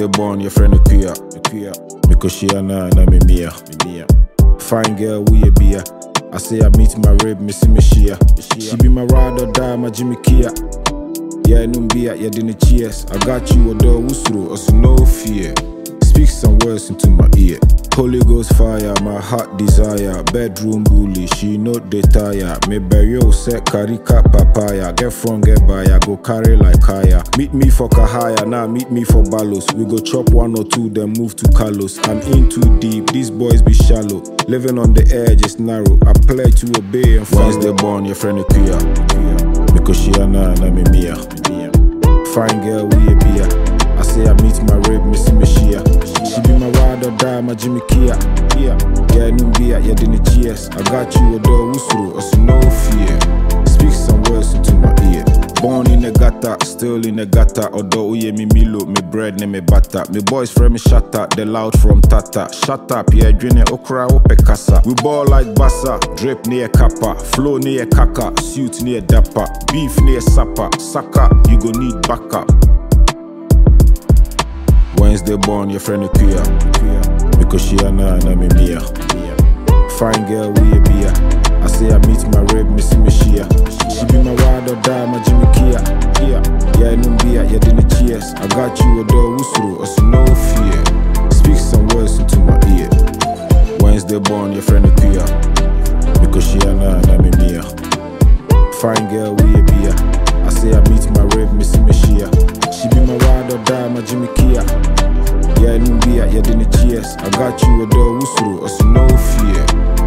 Wednesday born, your friend Kuya. Because she na me mia. Fine girl, we a beer. I say I meet my rib, missy me shia. She be my ride or die, my Jimmy Kia. Yeah, numbia, yeah, dinner cheers. I got you a door, wusuru, also no fear. Speak some words into my ear. Holy Ghost fire, my heart desire. Bedroom bully, she no dey tire. Me bury set karika papaya. Get from get by, I go carry like kaya. Meet me for Kahaya, now meet me for Balos. We go chop 1 or 2, then move to Carlos. I'm in too deep, these boys be shallow. Living on the edge is narrow. I pledge to obey and follow. Wednesday born, your friend Kuya. Because she na me mia. Fine girl, we a beer. I say I meet my rib, missy me shia. She be my ride or die, my Jimmy Kia. Yeah, numbia, yeah, dinner cheers. I got you a door, wusuru, also no fear. Speak some words into my ear. Born in the gutter, still in the gutter. Although uye me milo, me bread, ne me butter. Me boys friend me shut up, they loud from Tata. Shut up, yeah, drink okra ope kasa. We ball like bassa, drip near kappa. Flow near kaka, suit near dapper. Beef near supper, sucker, you go need backup. Wednesday born, your friend Kuya. Because she na me mia. Fine girl, we a beer. I say I meet my rib, missy me shia. She be my ride or die, my Jimmy Kia. Yeah, numbia, yeah, dinner cheers. I got you a door, wusuru, also no fear. Speak some words into my ear. Wednesday born, your friend Kuya. Because she na me mia. Fine girl, we a beer. I say I meet my rib, missy me shia. She be my ride or die, my Jimmy Kia. Yeah, numbia, yeah, dinner cheers. I got you a door, wusuru, also no fear.